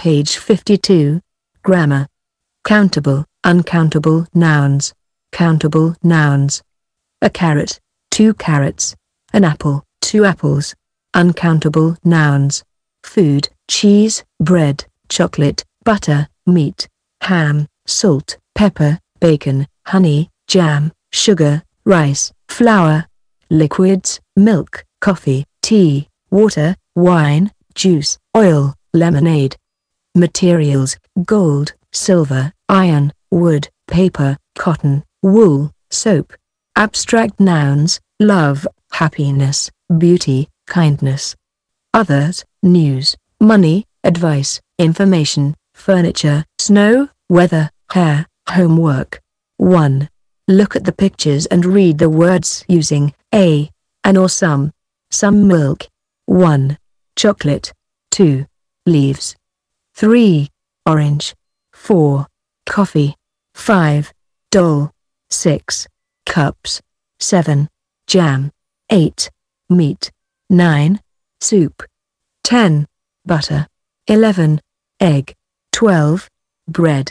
Page 52. Grammar. Countable, uncountable nouns. Countable nouns. A carrot, 2 carrots. An apple, 2 apples. Uncountable nouns. Food, cheese, bread, chocolate, butter, meat, ham, salt, pepper, bacon, honey, jam, sugar, rice, flour. Liquids, milk, coffee, tea, water, wine, juice, oil, lemonade. Materials, gold, silver, iron, wood, paper, cotton, wool, soap. Abstract nouns, love, happiness, beauty, kindness. Others, news, money, advice, information, furniture, snow, weather, hair, homework. 1. Look at the pictures and read the words using a, an or some. Some milk. 1. Chocolate. 2. Leaves. 3. Orange. 4. Coffee. 5. Doll. 6. Cups. 7. Jam. 8. Meat. 9. Soup. 10. Butter. 11. Egg. 12. Bread.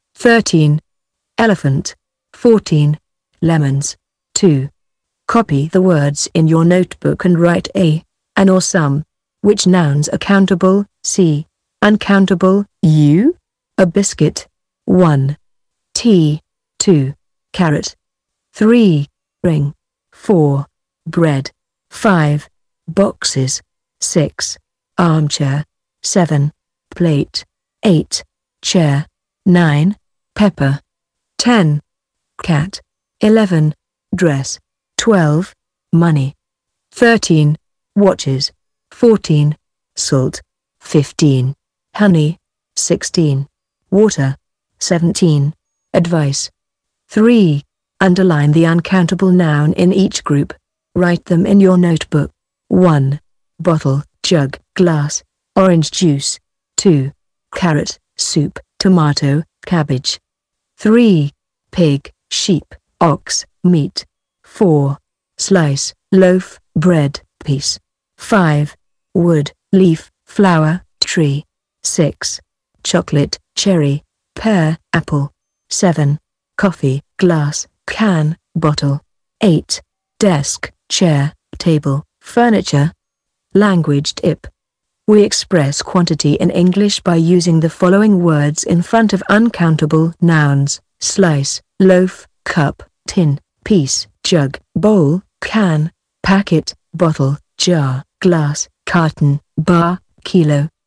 13. Elephant. 14. Lemons. 2. Copy the words in your notebook and write a, an or some. Which nouns are countable? C. Uncountable, U. A biscuit. 1. Tea. 2. Carrot. 3. Ring. 4. Bread. 5. Boxes. 6. Armchair. 7. Plate. 8. Chair. 9. Pepper. 10. Cat. 11. Dress. 12. Money. 13. Watches. 14. Salt. 15. Honey. 16. Water. 17. Advice. 3. Underline the uncountable noun in each group. Write them in your notebook. 1. Bottle, jug, glass, orange juice. 2. Carrot, soup, tomato, cabbage. 3. Pig, sheep, ox, meat. 4. Slice, loaf, bread, piece. 5. Wood, leaf, flower, tree. 6. Chocolate, cherry, pear, apple. 7. Coffee, glass, can, bottle. 8. Desk, chair, table, furniture. Language tip. We express quantity in English by using the following words in front of uncountable nouns: slice, loaf, cup, tin, piece, jug, bowl, can, packet, bottle, jar, glass, carton, bar, kilo.